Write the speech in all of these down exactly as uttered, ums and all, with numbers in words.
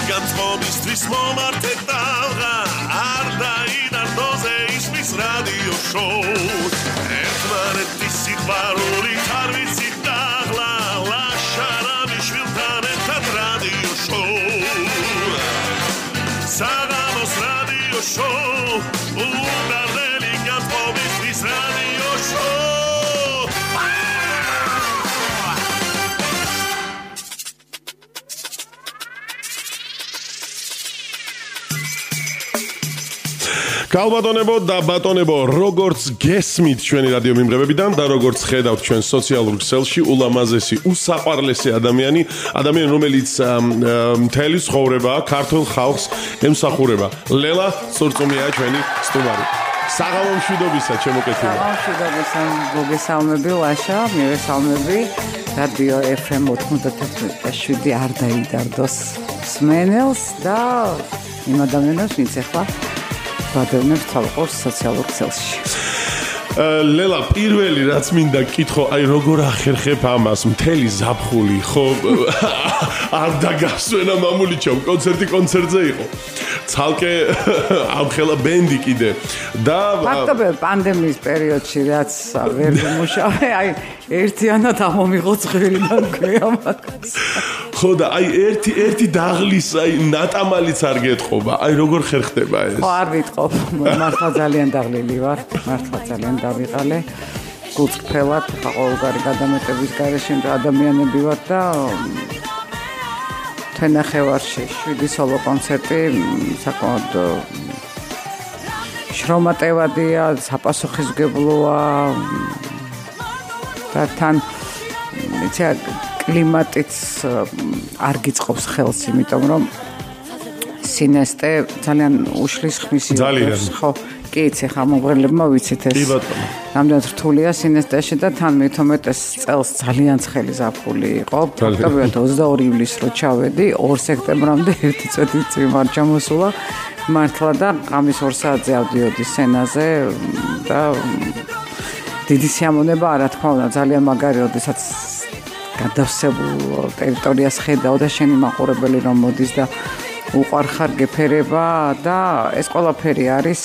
განწყობისთვის მომართე ტალღა არ დაიდარდოზე ისმის რადიო შოუ ერთმანეთის სიყვარულით არ ვიცით დაღლა ლაშარამი შვილთან ერთად რადიო შოუ საღამოს რადიო შოუ უნარდელი განწყობისთვის რადიო შოუ Kalbatonebo და ბატონებო, როგორც გესმით ჩვენი რადიო მიმღებებიდან და როგორც ხედავთ ჩვენ სოციალურ ქსელში, ულამაზესი, უსაყვარლესი ადამიანი, ადამიანი, რომელიც მთელი ცხოვრება ქართულ ხალხს ემსახურება. ლელა სურწუმია ჩვენი სტუმარი. საღამო მშვიდობისა, ჩემო კეთილი. საღამო მშვიდობისა, მოგესალმები ლაშა, მივესალმები რადიო ეფ ემ ოთხმოცდათერთმეტი და შვიდი არ დაიდარდოს სმენელს და იმ ადამიანებს, ვინც ახლა ბადევნებს თალყობს სოციალურ ქსელში. ლელა, პირველი რაც მინდა გკითხო, აი როგორ ახერხებ ამას, მთელი ზაფხული, ხო არ დაგასვენა მამულიჩომ, კონცერტი კონცერტზე იყო. ცალკე ამხელა ბენდი კიდე და ფაქტობრივად პანდემიის პერიოდში რაც ვერ მუშავე, აი ერთიანად ამომიღო წვრილიდან ქვია მაგას. ხო და აი ერთი ერთი დაღლის აი ნატამალიც არ გეტყობა. აი როგორ ხერხდება ეს? ხო არ ვიტყობ, მართლა ძალიან დაღლილი ვარ, მართლა ძალიან დავიყალე. გულწრფელად, ხა ყოველგვარი გადამეტების გარეშე ადამიანები ვარ და თენახევარში შვიდი სოლო კონცერტი საკმაოდ შრომატევადია, საპასუხისმგებლოა და თან იცი კლიმატიც არ გიწყობს ხელს, იმიტომ რომ სინესტე ძალიან უშლის ხმის იობს, ხო? კი, იცი ხა მომღერლებმა ვიცით ეს. კი ბატონო. რამდენად რთულია სინესტეში და თან მეთომეტეს წელს ძალიან ცხელი ზაფხული იყო. ფაქტობრივად ოცდაორი ივლისს რო ჩავედი, ორ სექტემბრამდე ერთი წუთით წინ არ ჩამოსულა მართლა და ღამის ორ საათზე ავდიოდი სცენაზე და დიდი სიამოვნება, რა თქმა უნდა, ძალიან მაგარი, როდესაც გადავსებულ ტერიტორიას ხედავ და შენი მაყურებელი რომ მოდის და უყარხარ გეფერება და ეს ყველაფერი არის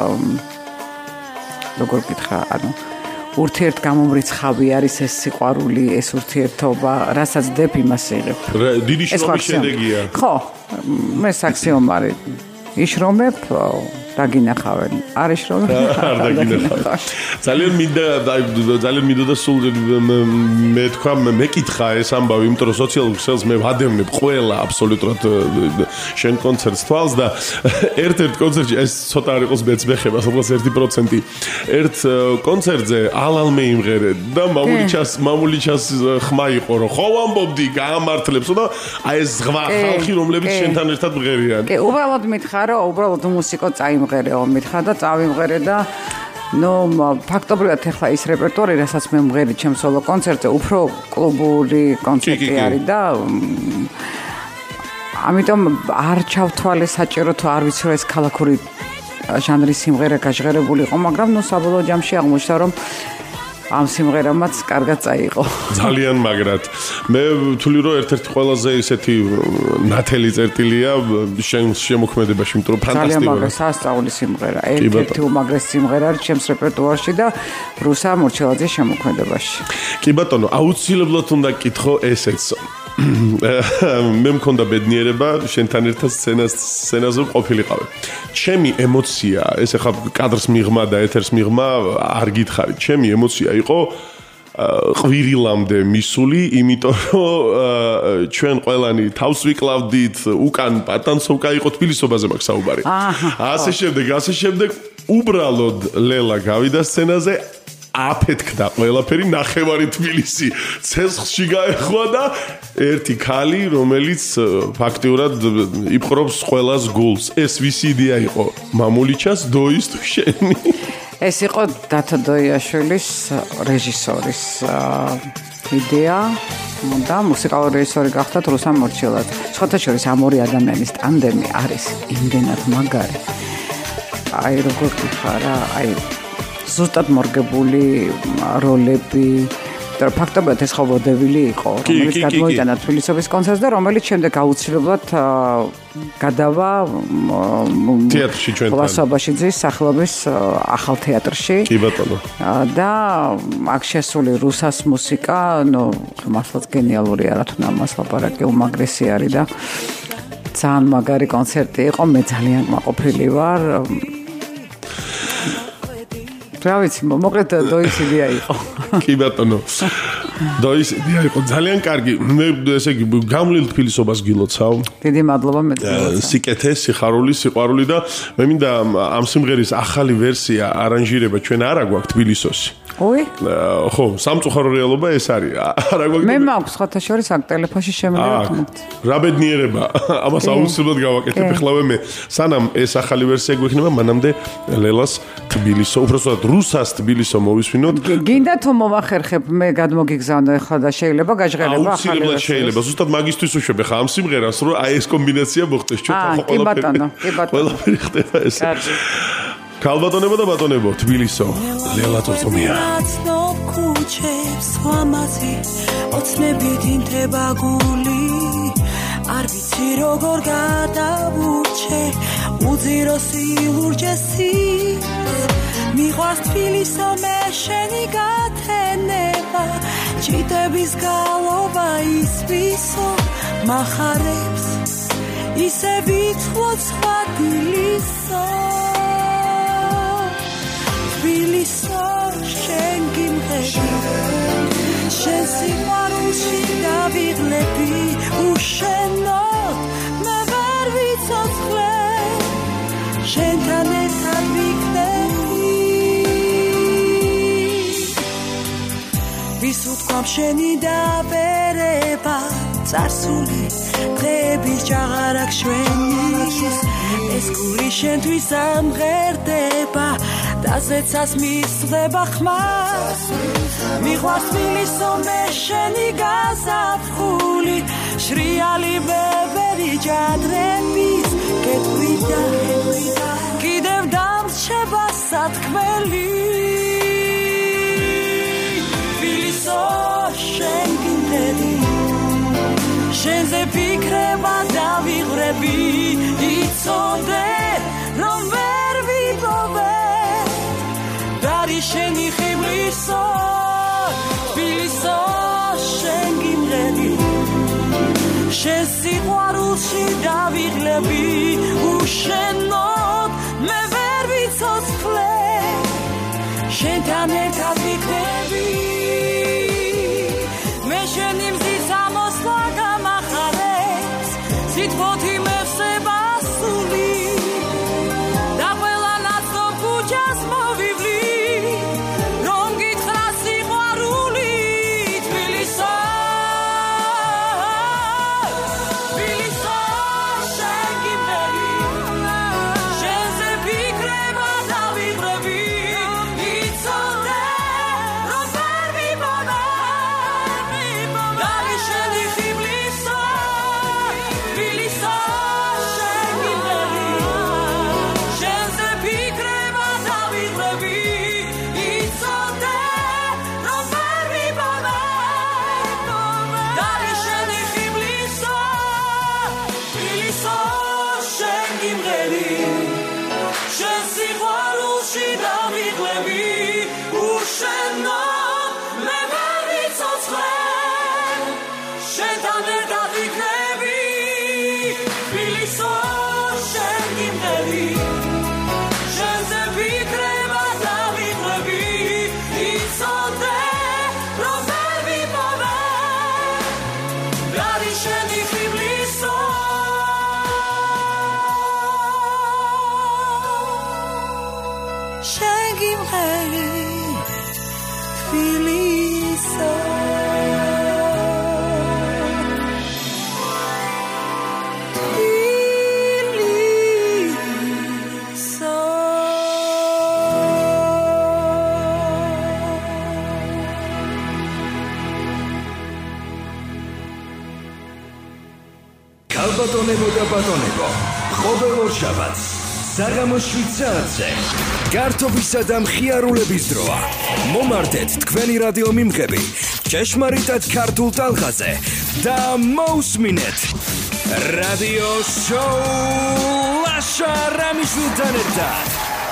როგორ გითხრა, ანუ ურთიერთგამომრიცხავი არის ეს სიყვარული, ეს ურთიერთობა, რასაც დებ იმას იღებ. დიდი შრომის შედეგია. ხო, მე საქსიომარი იშრომებ, დაგინახავენ. არ იშრომებ, არ დაგინახავენ. ძალიან მინდა ძალიან მინდა და სულ მე თქვა მეკითხა ეს ამბავი, იმიტომ რომ სოციალურ ქსელს მე ვადევნებ ყველა აბსოლუტურად შენ კონცერტს თვალს და ერთ-ერთ კონცერტში ეს ცოტა არ იყოს მეცმეხება, სულ ერთი პროცენტი. ერთ კონცერტზე ალალ მეიმღერე და მამულიჩას მამულიჩას ხმა იყო რომ ხო ვამბობდი გაამართლებსო და აი ეს ზღვა ხალხი რომლებიც შენთან ერთად მღერიან. კი, უბრალოდ მითხრა რომ უბრალოდ მუსიკო წაიმღერეო, მითხრა და წავიმღერე და ნუ ფაქტობრივად ახლა ის რეპერტუარი, რასაც მე მღერი ჩემ სოლო კონცერტზე, უფრო კლუბური კონცერტი არის და ამიტომ არ ჩავთვალე საჭირო თუ არ ვიცი რომ ეს ქალაქური ჟანრის სიმღერა გაჟღერებული იყო, მაგრამ ნუ საბოლოო ჯამში აღმოჩნდა რომ ამ სიმღერამაც კარგად წაიყო. ძალიან მაგრად. მე ვთვლი რომ ერთ-ერთი ყველაზე ისეთი ნათელი წერტილია შენ შემოქმედებაში, იმიტომ რომ ფანტასტიკური. ძალიან მაგრად სასწაული სიმღერა. ერთ-ერთი უმაგრესი სიმღერა არის ჩემს რეპერტუარში და რუსა მორჩელაძის შემოქმედებაში. კი ბატონო, აუცილებლად უნდა გკითხო ესეც. მე მქონდა ბედნიერება შენთან ერთად სცენას სცენაზე ყოფილიყავი. ჩემი ემოცია, ეს ახლა კადრს მიღმა და ეთერს მიღმა არ გითხარით. ჩემი ემოცია იყო ყვირილამდე მისული, იმიტომ რომ ჩვენ ყველანი თავს ვიკლავდით, უკან პატანცოვკა იყო, თბილისობაზე მაქვს საუბარი. ასე შემდეგ, ასე შემდეგ უბრალოდ ლელა გავიდა სცენაზე აფეთქდა ყველაფერი, ნახევარი თბილისი ცეცხლში გაეხვა და ერთი ქალი, რომელიც ფაქტიურად იპყრობს ყველას გულს. ეს ვისი იდეა იყო? მამულიჩას დოის თუ შენი? ეს იყო დათო დოიაშვილის რეჟისორის იდეა და მუსიკალური რეჟისორი გახდათ რუსან მორჩილაძე. სხვათა შორის ამ ორი ადამიანის ტანდემი არის იმდენად მაგარი. აი როგორ გიხარა, აი ზუსტად მორგებული როლები იმიტომ რომ ფაქტობრივად ეს ხო ვოდევილი იყო, რომელიც გადმოიტანა თბილისობის კონცერტს და რომელიც შემდეგ აუცილებლად გადავა თეატრში ჩვენთან. ლასაბაშიძის სახელობის ახალ თეატრში. კი ბატონო. და აქ შესული რუსას მუსიკა, ნუ მართლაც გენიალური არა თუ ამას ლაპარაკი უმაგრესი არის და ძალიან მაგარი კონცერტი იყო, მე ძალიან მაყოფილი ვარ. რა ვიცი, მოკლედ დოისიდია იყო. კი ბატონო. დოისიდია იყო ძალიან კარგი. მე ესე იგი გამლილ თბილისობას გილოცავ. დიდი მადლობა მე. სიკეთე, სიხარული, სიყვარული და მე მინდა ამ სიმღერის ახალი ვერსია არანჟირება ჩვენ არა გვაქვს თბილისოსი. ой? ხო, სამწუხარო რეალობა ეს არის. არა გვაქვს. მე მაქვს ხოთა შორის აქ ტელეფონში შემიძლია. რა ბედნიერება. ამას აუცილებლად გავაკეთებ ეხლავე მე. სანამ ეს ახალი ვერსია გვექნება, მანამდე ლელას თბილისო, უბრალოდ რუსას თბილისო მოვისვინოთ. გინდა თუ მოვახერხებ მე გადმოგიგზავნო ეხლა და შეიძლება გაჟღერება ახალი. აუცილებლად შეიძლება. ზუსტად მაგისტვის უშვებ ხა ამ სიმღერას, რომ აი ეს კომბინაცია მოხდეს ჩვენთან ხო ყველაფერი. კი ბატონო, კი ბატონო. ყველაფერი ხდება ეს. ქალბატონებო და ბატონებო, თბილისო, ლელა წოწომია. ქუჩებს ლამაზი, ოცნებით ინთება გული. არ ვიცი როგორ გადავურჩე, უძიროსი ლურჯესი. მიყვარს თბილისო მე შენი გათენება, ჭიდების გალობა ისვისო, მახარებს ისე ვითლოცვა დილისო. თბილისო შენ გიმღები, შენ სიყვარულში დავიღლები, უშენოდ მე ვერ ვიცოცხლე, შენთან ერთად ვიქნები. ვის უთქვამ შენი დაბერება, წარსული დღეების ჭაღარაკ შვენის, ეს გული შენთვის ამღერდება, დაზეცას მისხდება ხმას. მიყვარს თბილისო მე შენი გაზაფხული, შრიალი ბებერი ჯადრების კეთვიდა, კიდევ დამრჩება სათქმელი. თბილისო შენ გიმღები, შენზე ფიქრება დავიღრები, იცოდე რომ ვერ ვიპოვე. შენი ხიბლისო, თბილისო შენ გიმღები, შენ სიყვარულში დავიღლები, უშენოდ მე ვერ ვიცოცხლე, შენთან ერთად ვიქნები. მე შენი მზის ამოსვლა გამახარებს, სიტყვოთი მევსება სული და ყველა ნაცნობ ქუჩას მოვივლი. ბატონებო და ბატონებო, ყოველ ორშაბათს საღამოს შვიდ საათზე გართობისა და მხიარულების დროა. მომართეთ თქვენი რადიო მიმღები, ჭეშმარიტად ქართულ ტალღაზე და მოусმინეთ რადიო შოუ ლაშა რამიშვილთან ერთად.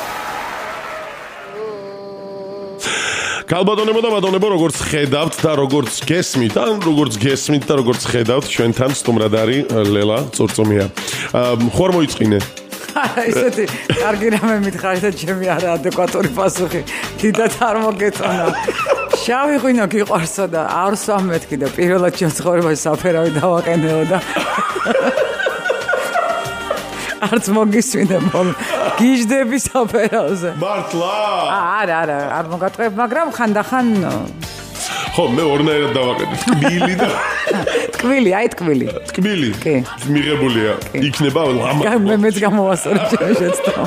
კალბატონებო და ბატონებო, როგორც ხედავთ და როგორც გესმით, ან როგორც გესმით და როგორც ხედავთ, ჩვენთან სტუმრად არის ლელა წურწუმია. ხوار მოიწყინე? არა, ისეთი კარგი რამე მითხარი და ჩემი არა ადეკვატური პასუხი. დიდად არ მოგეწონა. შავი ღვინო გიყვარსო და არ სვამ მეთქი და პირველად ჩემს ცხოვრებაში საფერავი დავაყენეო და არც მოგისვინე მომ გიждები საფერავზე. მართლა? არა, არა, არ მოგატყებ, მაგრამ ხანდახან ხო, მე ორნაირად დავაყენე. ტკბილი და ტკბილი, აი ტკბილი. ტკბილი? კი. მიღებულია. იქნება ლამა. მე მეც გამოვასწორო ჩემს შეცდომ.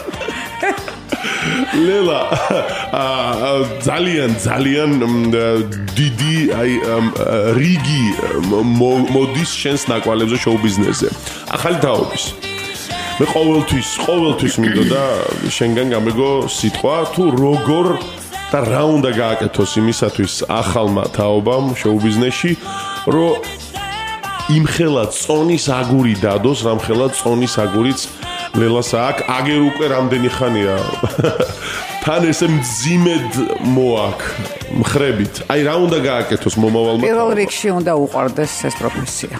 ლელა, ძალიან ძალიან დიდი აი რიგი მოდის შენს ნაკვალებზე შოუ ბიზნესზე. ახალი თაობის. მე ყოველთვის, ყოველთვის მინდოდა შენგან გამეგო სიტყვა თუ როგორ და რა უნდა გააკეთოს იმისათვის ახალმა თაობამ შოუ ბიზნესში, რომ იმხელა წონის აგური დადოს, რამხელა წონის აგურიც ლელას აქ აგერ უკვე რამდენი ხანია. თან ესე მძიმედ მოაქ მხრებით. აი რა უნდა გააკეთოს მომავალმა? პირველ რიგში უნდა უყვარდეს ეს პროფესია.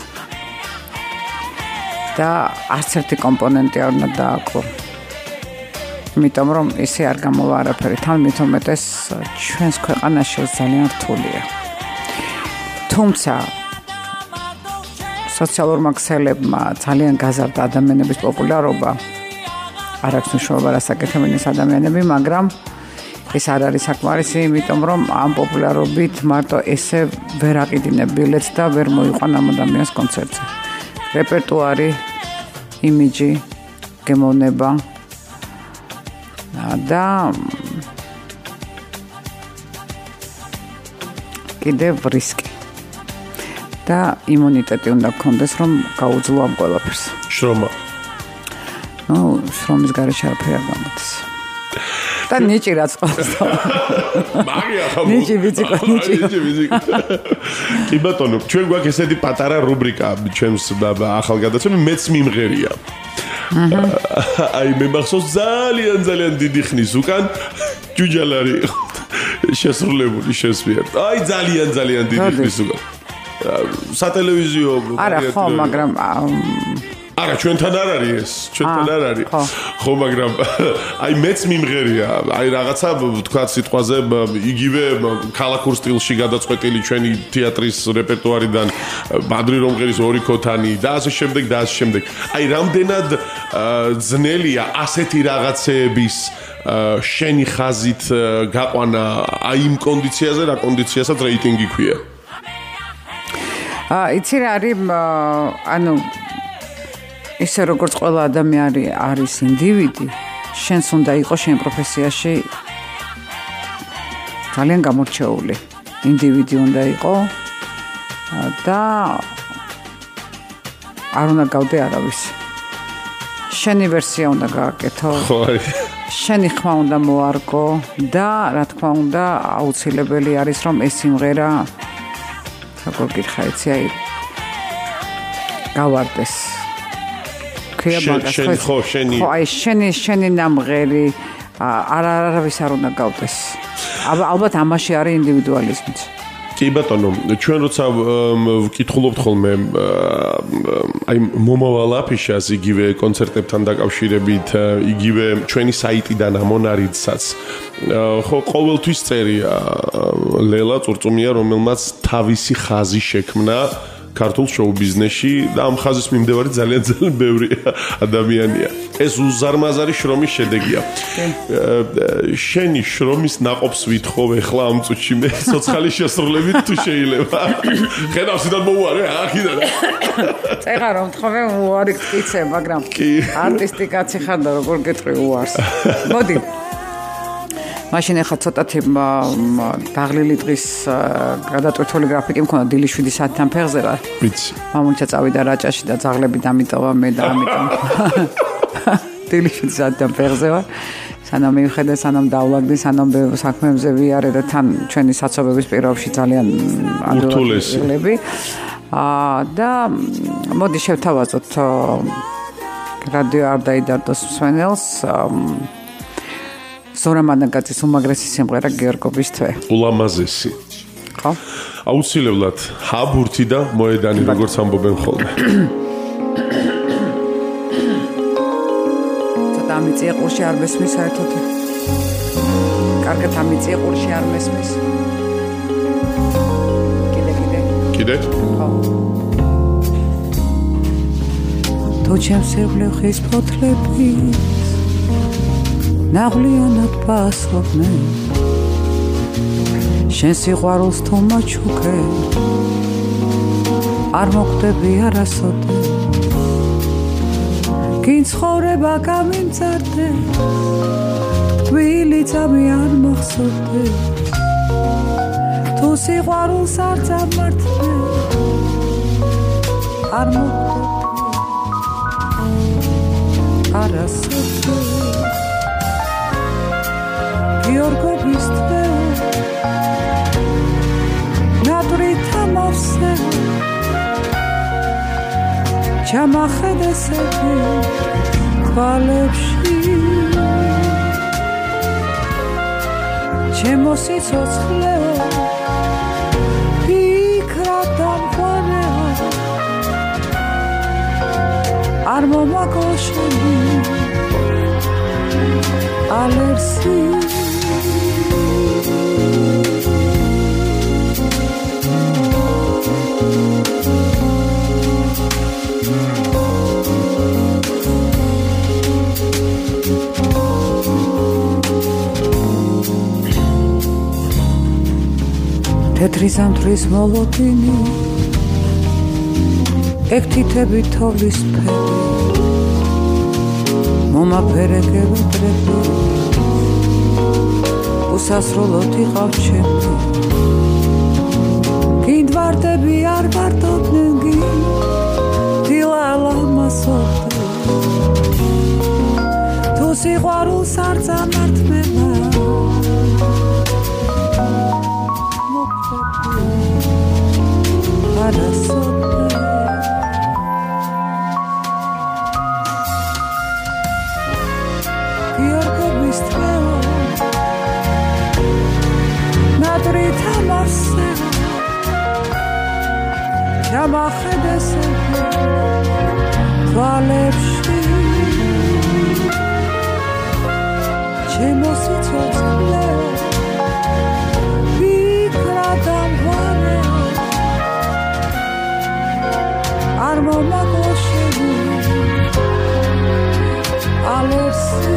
და არც ერთი კომპონენტი არ უნდა დააკლო. იმიტომ რომ ისე არ გამოვა არაფერი. თან მით უმეტეს ჩვენს ქვეყანაში ძალიან რთულია. თუმცა სოციალურმა ქსელებმა ძალიან გაზარდა ადამიანების პოპულარობა. არ აქვს მნიშვნელობა რა საკეთებენ ეს ადამიანები, მაგრამ ეს არ არის საკმარისი, იმიტომ რომ ამ პოპულარობით მარტო ესე ვერ აყიდინებ ბილეთს და ვერ მოიყვან ამ ადამიანს კონცერტზე. რეპერტუარი, იმიჯი, გემოვნება და კიდევ რისკი. და იმუნიტეტი უნდა გქონდეს, რომ გაუძლო ამ ყველაფერს. შრომა. ნუ, შრომის გარეშე არაფერი არ გამოდის. და ნიჭი რაც ყავს. მაგია ხომ? ნიჭი ბიჭიკო, ნიჭი. ნიჭი ბიჭიკო. კი ბატონო, ჩვენ გვაქვს ესეთი პატარა რუბრიკა ჩვენს ახალგაზრდებს, მეც მიმღერია. აი მე მახსოვს ძალიან ძალიან დიდი ხნის უკან ჯუჯალარი შესრულებული შესვიათ. აი ძალიან ძალიან დიდი ხნის უკან. სატელევიზიო არა ხო, მაგრამ არა ჩვენთან არ არის ეს, ჩვენთან არ არის. ხო, მაგრამ აი მეც მიმღერია, აი რაღაცა თქვა სიტყვაზე იგივე ქალაქურ სტილში გადაწყვეტილი ჩვენი თეატრის რეპერტუარიდან ბადრი რომღერის ორი ქოთანი და ასე შემდეგ და ასე შემდეგ. აი რამდენად ძნელია ასეთი რაღაცეების შენი ხაზით გაყვანა აი იმ კონდიციაზე, რა კონდიციასაც რეიტინგი ქვია. აა იცი რა არის, ანუ ისე როგორც ყველა ადამიანი არის ინდივიდი, შენს უნდა იყოს შენ პროფესიაში ძალიან გამორჩეული ინდივიდი უნდა იყო და არ უნდა გავდე არავის. შენი ვერსია უნდა გააკეთო. ხო არის. შენი ხმა უნდა მოარგო და რა თქმა უნდა აუცილებელი არის რომ ეს სიმღერა როგორ გითხრა იცი აი გავარდეს. შენი ხო შენი ხო აი შენი შენი ნამღერი არ არავის არ უნდა გავდეს. ალბათ ამაში არის ინდივიდუალიზმიც. კი ბატონო, ჩვენ როცა ვკითხულობთ ხოლმე აი მომავალ აფიშას იგივე კონცერტებთან დაკავშირებით, იგივე ჩვენი საიტიდან ამონარიდსაც ხო ყოველთვის წერია ლელა წურწუმია, რომელმაც თავისი ხაზი შექმნა ქართულ შოუ ბიზნესში და ამ ხაზის მიმდევარი ძალიან ძალიან ბევრი ადამიანია. ეს უზარმაზარი შრომის შედეგია. შენი შრომის ნაყოფს ვითხოვ ახლა ამ წუთში მე სოციალური შესრულებით თუ შეიძლება. ხედავ სიდან მოუარე აქიდან. წეღა რომ თხოვე უარი გწიცე, მაგრამ არტისტი კაცი ხარ და როგორ გეტყვი უარს. მოდი. მაშინ ახლა ცოტათი დაღლილი დღის გადატვირთული გრაფიკი მქონდა დილის შვიდი საათთან ფეხზე ვარ. ვიცი. მამულჩა წავიდა რაჭაში და ძაღლები დამიტოვა მე და ამიტომ დილის შვიდი საათთან ფეხზე ვარ. სანამ მივხედე, სანამ დავლაგდი, სანამ საქმეებზე ვიარე და თან ჩვენი საცობების პირობებში ძალიან ურთულესი აა და მოდი შევთავაზოთ რადიო არ დაიდარდოს მსმენელს ზორა მანაგაძის უმაგრესი სიმღერა გიორგობის თვე. ულამაზესი. ხო? აუცილებლად ჰაბურთი და მოედანი როგორც ამბობენ ხოლმე. ცოტა ამიწია ყურში არ მესმის საერთოდ. კარგად ამიწია ყურში არ მესმის. კიდე კიდე. კიდე? ხო. თუ ჩემს ევლეხის ფოთლები ნაღლიანად პასობდნენ შენ სიყვარულს თუ მაჩუქე არ მოხვდები არასოდეს გინცხოვრება გამიმწარდე ტკბილი წამი არ მახსოვდეს თუ სიყვარულს არ წამართვე არ მოხვდები არასოდეს გიორგობის თვე ნატვრით ამავსე ჩამახედე სები თვალებში ჩემო სიცოცხლეო ფიქრა დამყარეო არ მომაკოშები ალერსი თეთრი ზამთრის მოლოდინი ექტითები თოვლის ფერი მომაფერებები დრები უსასრულოდ იყავ ჩემი გინდვარდები არ ვარდოდნენ გი დილალა მასოთე თუ სიყვარულს არ წამართმელა არასოდეს გიორგობის თვე ნატვრით ამავსე ჩამახედე სები თვალებში ჩემო სიცოცხლეო ფიქრა დამყარეო არ მომაკოშები ალერსი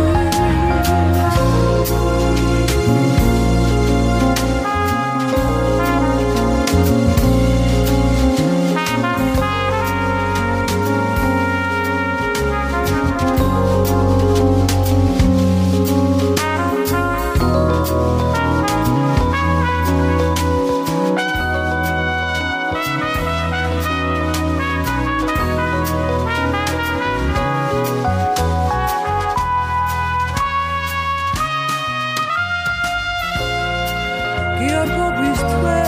გიორგობის თვე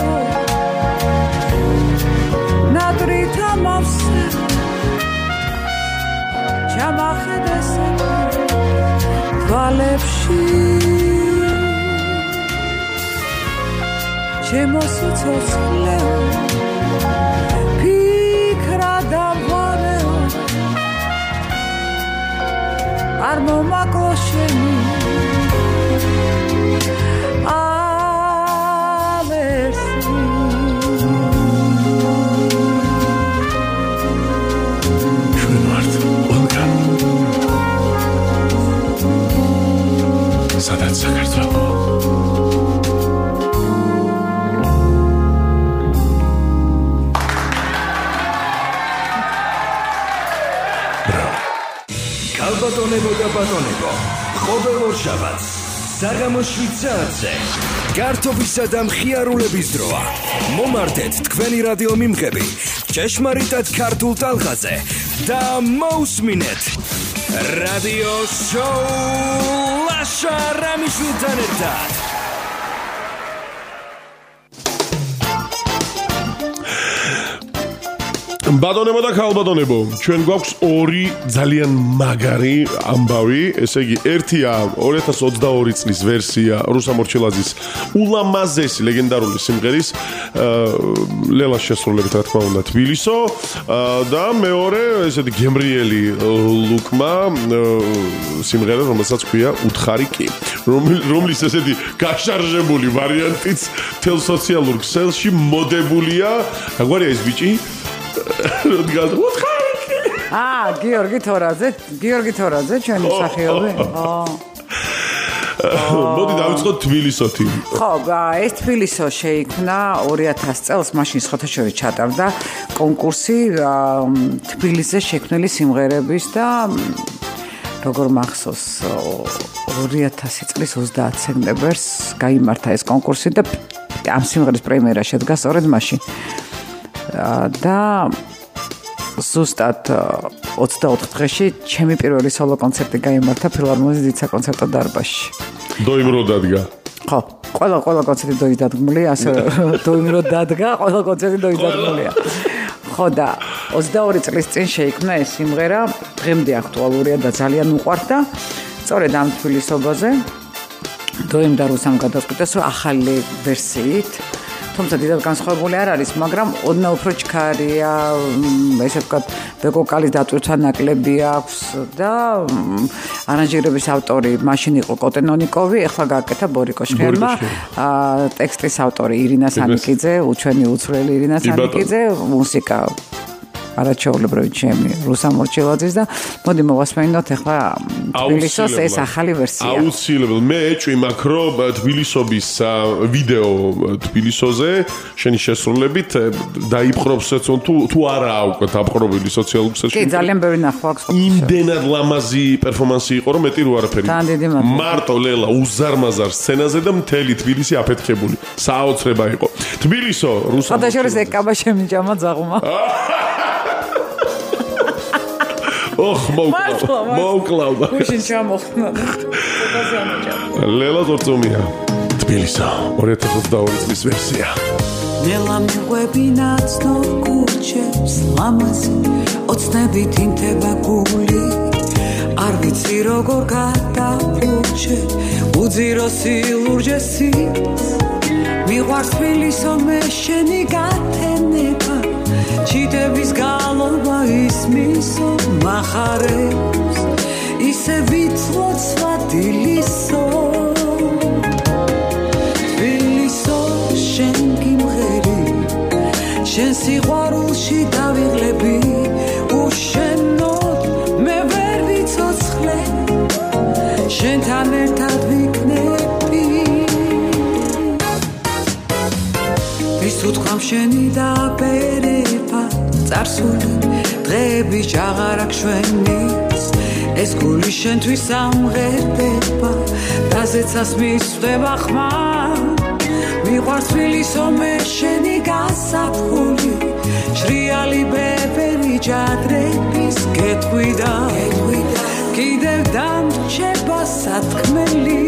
ნატვრით ამავსე ჩამახედე სები თვალებში ჩემო სიცოცხლეო ფიქრა დამყარეო არ მომაკოშები სადაც საქართველო გალბატონებო და ბატონებო ყოველ ორშაბათს საღამოს შვიდ საათზე გართობისა და მხიარულების დროა მომართეთ თქვენი რადიო მიმღები ჭეშმარიტად ქართულ ტალღაზე და მოусმინეთ რადიო შოუ საშა რამიშვილთან ერთად. ბატონებო და ქალბატონებო, ჩვენ გვაქვს ორი ძალიან მაგარი ამბავი, ესე იგი, ერთია ორი ათას ოცდაორი წლის ვერსია რუსა მორჩილაძის ულამაზესი ლეგენდარული სიმღერის ლელას შესრულებით, რა თქმა უნდა, თბილისო და მეორე ესეთი გემრიელი ლუკმა სიმღერა, რომელსაც ქვია უთხარი კი, რომლის ესეთი გაშარჟებული ვარიანტიც თელ სოციალურ ქსელში მოდებულია, აგვარია ეს ბიჭი რადგან უთხარი კი. აა, გიორგი თორაძე, გიორგი თორაძე, ჩვენი მსახიობი. ო. მოდი დავიწყოთ თბილისოთი. ხო, ეს თბილისო შეიქმნა ორი ათას წელს, მაშინ სხოთაშორის ჩატარდა კონკურსი თბილისზე შექმნილი სიმღერების და როგორ მახსოვს ორი ათასი წლის ოცდაათ სექტემბერს გაიმართა ეს კონკურსი და ამ სიმღერის პრემიერა შედგა სწორედ მაშინ. და ზუსტად ოცდაოთხ დღეში ჩემი პირველი სოლო კონცერტი გაიმართა ფილარმონიის დიდ საკონცერტო დარბაზში. დოიმრო დადგა. ხო, ყველა ყველა კონცერტი დოის დადგმულია, ასე დოიმრო დადგა, ყველა კონცერტი დოის დადგმულია. ხო და ოცდაორი წლის წინ შეიქმნა ეს სიმღერა, დღემდე აქტუალურია და ძალიან უყვართ და სწორედ ამ თბილისობაზე დოიმ და რუსამ გადაწყვიტეს, რომ ახალი ვერსიით თუმცა დიდად განსხვავებული არ არის, მაგრამ ოდნავ უფრო ჩქარია, ესე ვთქვათ, ვოკალის დატვირთვა ნაკლები აქვს და არანჟირების ავტორი მაშინ იყო კოტენონიკოვი, ახლა გააკეთა ბორიკო შხერმა, ტექსტის ავტორი ირინა სანიკიძე, უჩვენი უცვლელი ირინა სანიკიძე, მუსიკა არაჩვეულებრივი ჩემი რუსა მორჩილაძის და მოდი მოვასმენინოთ ახლა თბილისოს ეს ახალი ვერსია. აუცილებლად. მე ეჭვი მაქვს, რომ თბილისობის ვიდეო თბილისოზე შენი შესრულებით დაიპყრობს თუ თუ არაა უკვე დაპყრობილი სოციალურ ქსელში. კი, ძალიან ბევრი ნახვა აქვს. იმდენად ლამაზი პერფორმანსი იყო, რომ მეტი რო არაფერი. მარტო ლელა უზარმაზარ სცენაზე და მთელი თბილისი აფეთქებული. საოცრება იყო. თბილისო, რუსა. ხოდაშორის ეკაბა შემიჭამა ძაღლმა. ოხ, მოუკლავ. მოუკლავ. გუშინ ჩამოხმნა. ლელა ზორწომია. თბილისო, ორი ათას ოცდაორი წლის ვერსია. ნელა მიყვებინა ცნო კუჩებს ლამაზი ოცნებით ინთება გული არ ვიცი როგორ გადავუჩე უძიროსი ლურჯესი მიყვარს თბილისო მე შენი გათენება ჩიტების გალობა ისმისო მახარებს ისე ვიცლოცვა დილისო თბილისო შენ გიმღერი შენ სიყვარულში დავიღლები უშენოდ მე ვერ ვიცოცხლე შენთან ერთად ვიქნები ვის უთქვამ შენი დაბერება წარსული დღეები ჟაღარაკ შვენის ეს გული შენთვის ამღერდება დაზეცას მისვდება ხმა მიყვარს თბილისო მე შენი გასაფხული შრიალი ბებერი ჯადრების გეტყვიდა კიდევ დამრჩება სათქმელი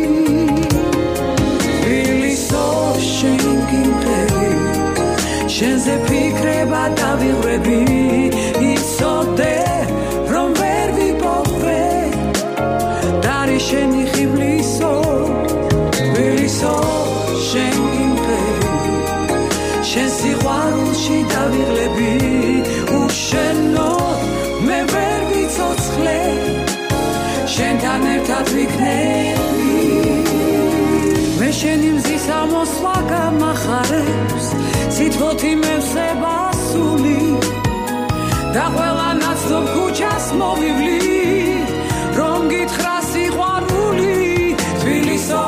თბილისო შენ გიმღერი შენზე ფიქრება დავიღრები იცოდე რომ ვერ ვიპოვე დარი შენი ხიბლისო თბილისო შენ გიმღერი შენ სიყვარულში დავიღლები უშენოდ მე ვერ ვიცოცხლე შენთან ერთად ვიქნები მე შენი მზის ამოსვლა გამახარებს სიტყვოთი მევსება სული და ყველა ნაცნობ ქუჩას მოვივლი რომ გითხრა სიყვარული თბილისო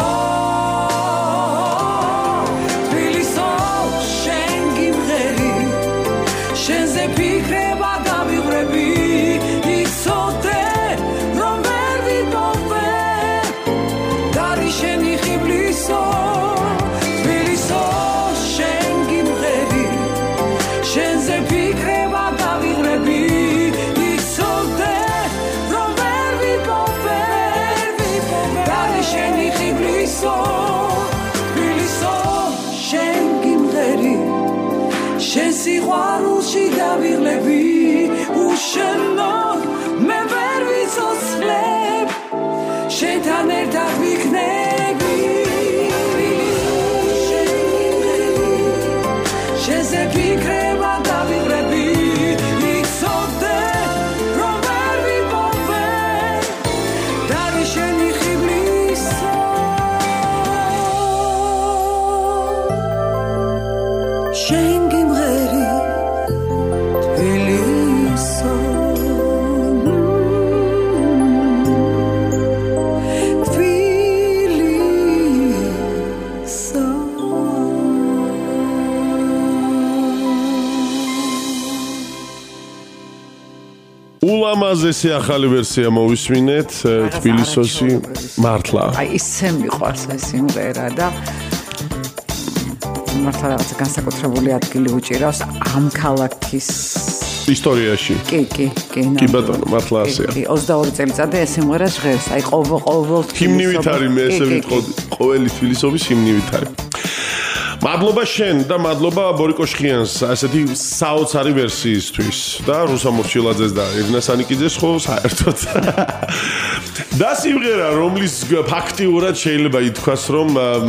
შენზე ფიქრება დავიღრები იცოდე რომ ვერ ვიპოვე დარი შენი ხიბლისო თბილისო შენ გიმღერი შენზე ფიქრება დავიღრები იცოდე სიყვარულში დავიღლები უშენოდ მე ვერ ვიცოცხლებ შენთან ერთად ვიქნები შენზე ფიქრება დავიღლები იცოდე რომ ვერ ვიპოვე დარი შენი ხიბლისა შენ გიმღერი თბილისო თბილისო ულამაზესი ახალი ვერსია მოვისმინეთ თბილისოსი მართლა აი ისე მიყვარს ეს სიმღერა და მართლა რაღაც განსაკუთრებული ადგილი უჭირავს ამ ქალაქის ისტორიაში კი კი კი კი ბატონო მართლა ასეა კი ოცდაორი წელიწადი ეს სიმღერა ჟღერს აი ყოველ ყოველ ჰიმნივით არის მე ესე ვიტყოდი ყოველი თბილისობის ჰიმნივით არის მადლობა შენ და მადლობა ბორიკო შხიანს ასეთი საოცარი ვერსიისთვის და რუსა მორჩილაძეს და ერნა სანიკიძეს ხო საერთოდ და სიმღერა რომლის ფაქტიურად შეიძლება ითქვას რომ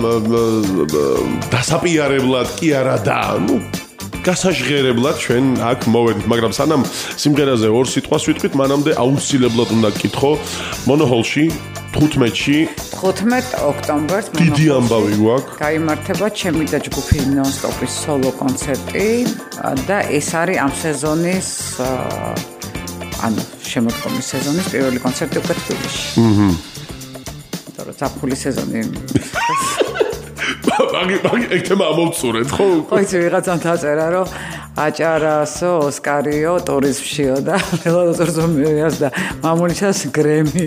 დასაპიარებლად კი არა და ნუ გასაჟღერებლად ჩვენ აქ მოვედით მაგრამ სანამ სიმღერაზე ორ სიტყვას ვიტყვით მანამდე აუცილებლად უნდა გკითხო მონოჰოლში თხუთმეტში თხუთმეტ ოქტომბერს დიდი ამბავი გვაქვს გაიმართება ჩემი და ჯგუფი ნონ-სტოპის სოლო კონცერტი და ეს არის ამ სეზონის ანუ შემოდგომის სეზონის პირველი კონცერტი უკვე თბილისში. აჰა. თორე ზაფხული სეზონი მაგი მაგი ეგ თემა ამოვწურეთ ხო? ხო იცი ვიღაცამ დაწერა რომ აჭარასო ოსკარიო ტურიზმშიო და ლელოდოზომიას და მამულიშას გრემი.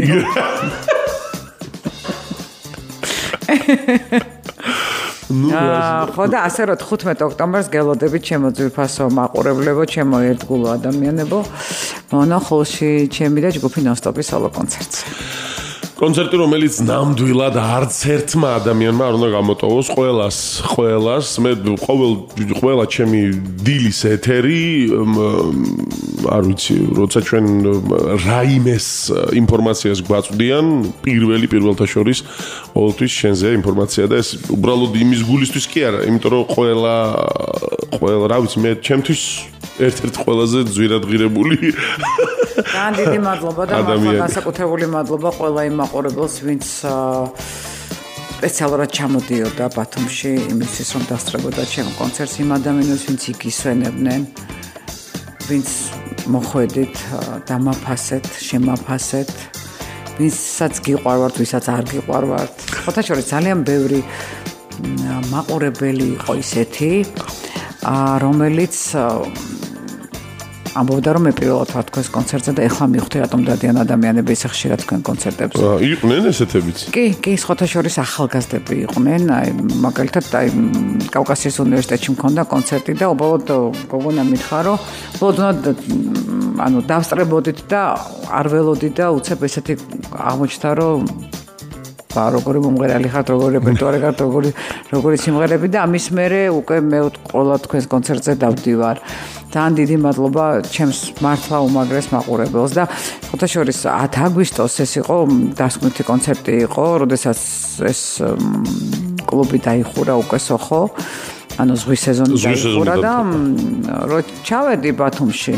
ნუ ხო და ასე რომ თხუთმეტ ოქტომბერს გელოდებით ჩემო ძვირფასო მაყურებლებო, ჩემო ერთგულო ადამიანებო, მონოჰოლში ჩემი და ჯგუფი ნონ-სტოპის სოლო კონცერტზე. კონცერტი რომელიც ნამდვილად არც ერთმა ადამიანმა არ უნდა გამოტოვოს ყველას, ყველას, მე ყოველ ყველა ჩემი დილის ეთერი არ ვიცი, როცა ჩვენ რაიმეს ინფორმაციას გვაწვდიან, პირველი პირველთა შორის ყოველთვის შენზე ინფორმაცია და ეს უბრალოდ იმის გულისთვის კი არა, იმიტომ რომ ყველა ყველა რა ვიცი, მე ჩემთვის ერთ-ერთი ყველაზე ძვირადღირებული ძალიან დიდი მადლობა და მართლა განსაკუთრებული მადლობა ყველა იმ მაყურებელს, ვინც სპეციალურად ჩამოდიოდა ბათუმში იმისთვის, რომ დასწრებოდა ჩემ კონცერტს, იმ ადამიანებს, ვინც იგისვენებდნენ, ვინც მოხვედით, დამაფასეთ, შემაფასეთ, ვინცაც გიყვარვართ, ვისაც არ გიყვარვართ. ხოთა შორის ძალიან ბევრი მაყურებელი იყო ისეთი, რომელიც ამბობდა რომ მე პირველად ვარ თქვენს კონცერტზე და ეხლა მივხვდი რატომ დადიან ადამიანები ისე ხშირად თქვენ კონცერტებზე. იყვნენ ესეთებიც? კი, კი, სხვათა შორის ახალგაზრდები იყვნენ, აი მაგალითად აი კავკასიის უნივერსიტეტში მქონდა კონცერტი და უბრალოდ გოგონა მითხრა რომ უბრალოდ ანუ დავსწრებოდით და არ ველოდით და უცებ ესეთი აღმოჩნდა რომ ბა როგორი მომღერალი ხართ, როგორი რეპერტუარი ხართ, როგორი როგორი სიმღერები და ამის მერე უკვე მე ყველა თქვენს კონცერტზე დავდივარ. ძალიან დიდი მადლობა ჩემს მართლა უმაგრეს მაყურებელს და ხოთა შორის ათი აგვისტოს ეს იყო დასკვნითი კონცერტი იყო, როდესაც ეს კლუბი დაიხურა უკვე სოხო, ანუ ზღვის სეზონი დაიხურა და რო ჩავედი ბათუმში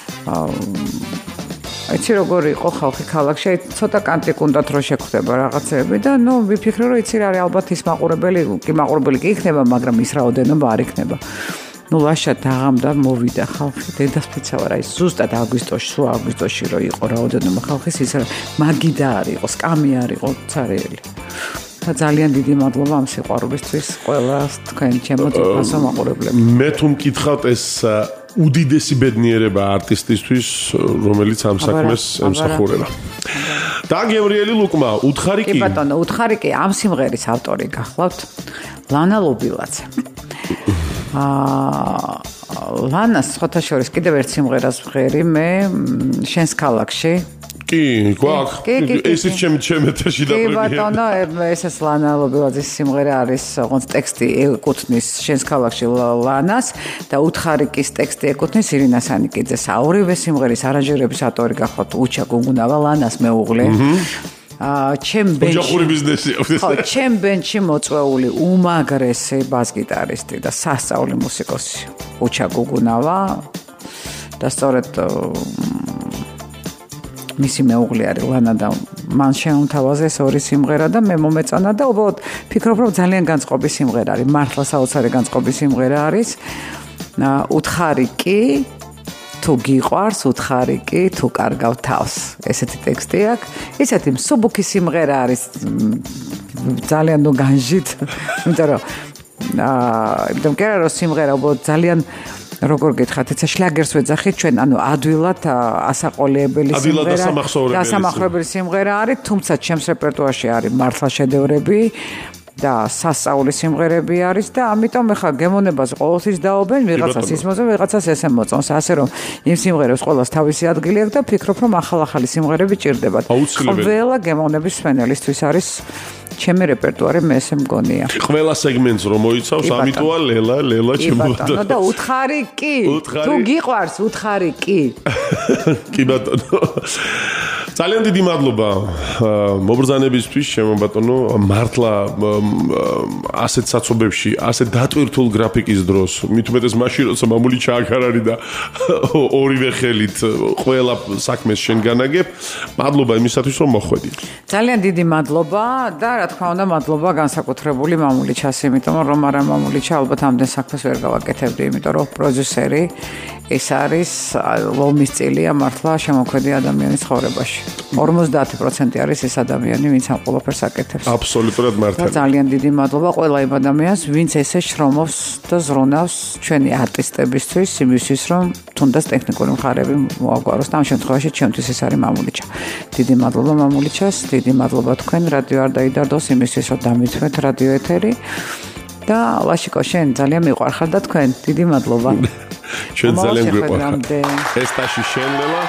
იცი როგორი იყო ხალხი ქალაქში, ცოტა კანტიკ უნდათ რომ შეგხვდება რაღაცები და ნუ ვიფიქრე რომ იცი რა არის ალბათ ის მაყურებელი, კი მაყურებელი კი იქნება, მაგრამ ის რაოდენობა არ იქნება. ნუ ლაშად აღამდა მოვიდა ხალხი, დედასფიცა ვარ, აი ზუსტად აგვისტოში, სულ აგვისტოში რო იყო რაოდენობა ხალხის, ის მაგიდა არ იყო, სკამი არ იყო, ცარიელი. და ძალიან დიდი მადლობა ამ სიყვარულისთვის ყველას თქვენ ჩემო ძვირფასო მაყურებლებო. მე თუ მკითხავთ ეს უდიდესი ბედნიერება არტისტისთვის, რომელიც ამ საქმეს ემსახურება. და გემრიელი ლუკმა, უთხარი კი? კი ბატონო, უთხარი კი, ამ სიმღერის ავტორი გახლავთ ლანა ლობილაძე. აა ლანას ხოთა შორის კიდევ ერთ სიმღერას ვღერი მე შენს ქალაქში კი, გვაქვს. ესეც ჩემ ჩემ ეთერში დაბრუნდა. კი ბატონო, ესეც ლანა ლობილაძის სიმღერა არის, ოღონდ ტექსტი ეკუთვნის შენს ქალაქში ლანას და უთხარიკის ტექსტი ეკუთვნის ირინა სანიკიძეს. ორივე სიმღერის არანჟირების ავტორი გახლავთ უჩა გუგუნავა, ლანას მეუღლე. აა ჩემ ბენჩი ოჯახური ბიზნესი აქვს. ხო, ჩემ ბენჩი მოწვეული უმაგრესი ბას-გიტარისტი და სასწაული მუსიკოსი უჩა გუგუნავა და სწორედ მისი მეუღლე არის ლანა და მან შეუმთავაზეს ორი სიმღერა და მე მომეწონა და უბრალოდ ფიქრობ რომ ძალიან განწყობი სიმღერა არის, მართლა საოცარი განწყობი სიმღერა არის. უთხარი კი თუ გიყვარს, უთხარი კი თუ კარგავ თავს. ესეთი ტექსტი აქვს. ესეთი მსუბუქი სიმღერა არის ძალიან ნუ განჟით. იმიტომ რომ აა, იმიტომ რომ სიმღერა უბრალოდ ძალიან როგორ გითხათ, ეცა შლაგერს ვეძახით ჩვენ, ანუ ადვილად ასაყოლებელი სიმღერა. და სამახრებელი სიმღერა არის, თუმცა ჩემს რეპერტუარში არის მართლა შედევრები და სასწაული სიმღერები არის და ამიტომ ეხლა გემონებას ყოველთვის დაობენ, ვიღაცას ის მოწონს, ვიღაცას ესე მოწონს, ასე რომ იმ სიმღერებს ყოველას თავისი ადგილი აქვს და ფიქრობ რომ ახალ-ახალი სიმღერები ჭირდებათ. ყველა გემონების სვენელისთვის არის ჩემი რეპერტუარი მე ესე მგონია. ყველა სეგმენტს რომ მოიცავს, ამიტოა ლელა, ლელა ჩემო ბატონო და უთხარი კი. თუ გიყვარს, უთხარი კი. კი ბატონო. ძალიან დიდი მადლობა მობრძანებისთვის, ჩემო ბატონო, მართლა ასეთ საცობებში, ასეთ დატვირთულ გრაფიკის დროს, მით უმეტეს მაშინ როცა მამული ჩააქარ არის და ორივე ხელით ყველა საქმეს შენ განაგებ. მადლობა იმისათვის რომ მოხვედი. ძალიან დიდი მადლობა და რა თქმა უნდა მადლობა განსაკუთრებული მამულიჩას, იმიტომ რომ არა მამულიჩა ალბათ ამდენ საქმეს ვერ გავაკეთებდი, იმიტომ რომ პროდიუსერი ეს არის ლომის წილია მართლა შემოქმედი ადამიანის ცხოვრებაში. ორმოცდაათი პროცენტი არის ეს ადამიანი, ვინც ამ ყველაფერს აკეთებს. აბსოლუტურად მართალია. ძალიან დიდი მადლობა ყველა იმ ადამიანს, ვინც ესე შრომობს და ზრუნავს ჩვენი არტისტებისთვის, იმისთვის რომ თუნდაც ტექნიკური მხარები მოაგვაროს და ამ შემთხვევაში ჩემთვის ეს არის მამულიჩა. დიდი მადლობა მამულიჩას, დიდი მადლობა თქვენ რადიო არ დაიდარდოს იმისთვის რომ დამითმეთ რადიო ეთერი და ლაშიკო შენ ძალიან მიყვარხარ და თქვენ დიდი მადლობა. ჩვენ ძალიან გვიყვარხართ. ეს ტაში შენ ლელა.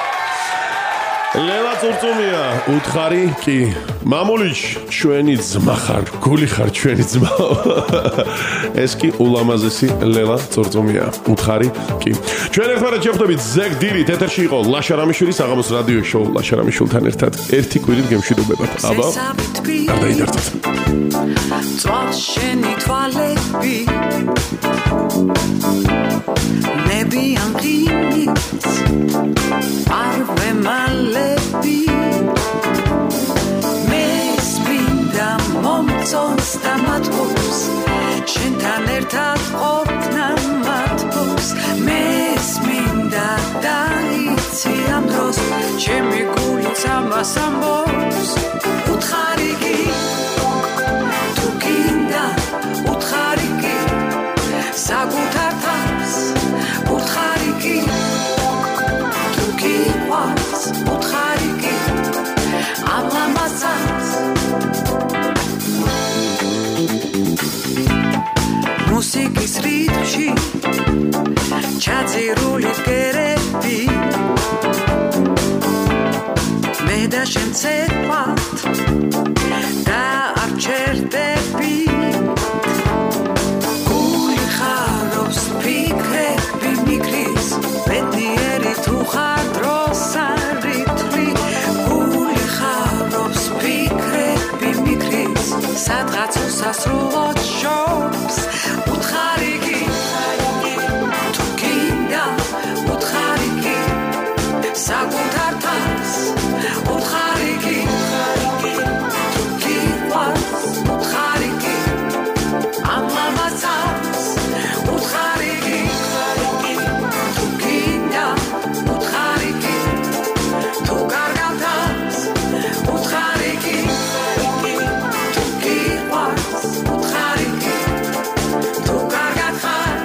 ლელა წურწუმია, უთხარი კი. მამულიჩ, ჩვენი ძმა ხარ, გული ხარ ჩვენი ძმა. ეს კი ულამაზესი ლელა წურწუმია, უთხარი კი. ჩვენ ერთმანეთს შევხვდებით ზეგ დილით, ეთერში იყო ლაშა რამიშვილის საღამოს რადიო შოუ ლაშა რამიშვილთან ერთად. ერთი კვირით გემშვიდობებათ. აბა. არ დაიდარდეთ. წვალ შენი თვალები ნებიან ღიმის არ ვემალები მეს მინდა მომწონს და მათბობს შენთან ერთად ყოფნა მათბობს მეს მინდა დაიცი ამ დროს ჩემი გულიც ამას ამბობს უთხარი კი თუ გინდა უთხარი კი საკუთარ თავს უთხარი კი თუ გიყვარს უთხარი კი ამ ლამაზს მუსიკის რიტმში ჩაძირული გერები მე და შენ ცეკვავთ და არ ჩერდები გული ხარობს ფიქრები მიქრის ბედნიერი თუ ხარ დროს არითვლი გული ხარობს ფიქრები მიქრის სადღაც უსასრულოდ შობს უთხარი კი თუ გინდა უთხარი კი საკუთარ თავს უთხარი კი თუ გიყვარს უთხარი კი ამ ლამაზს უთხარი კი თუ გინდა უთხარი კი თუ კარგავ თავს უთხარი კი თუ გიყვარს უთხარი კი თუ კარგად ხარ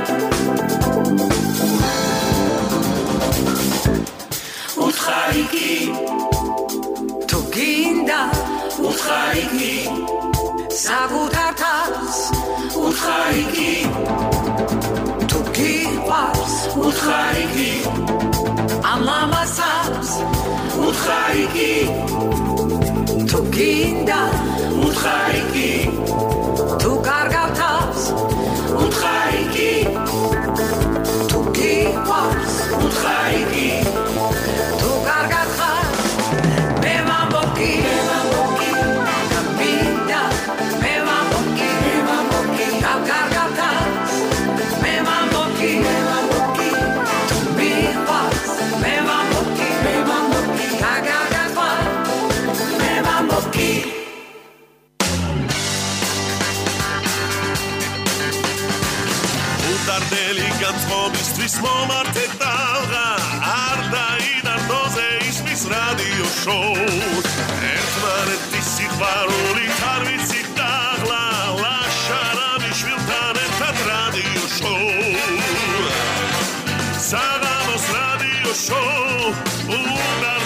უთხარი კი თუ გინდა უთხარი კი საკუთარ თავს უთხარი კი თუ გიყვარს უთხარი კი ამ ლამაზს უთხარიკი თუ გინდა უთხარიკი თუ კარგავ თავს უთხარიკი თუ გიყვარს უთხარიკი თუ კარგად ხარ მე ვამბობ კი განწყობისთვის მომართე ტალღა არ დაიდარდოზე ისმის რადიო შოუ ერთმანეთის სიყვარულით არ ვიცით დაღლა ლაშარამი შვილთან ერთად რადიო შოუ საღამოს რადიო შოუ უნდა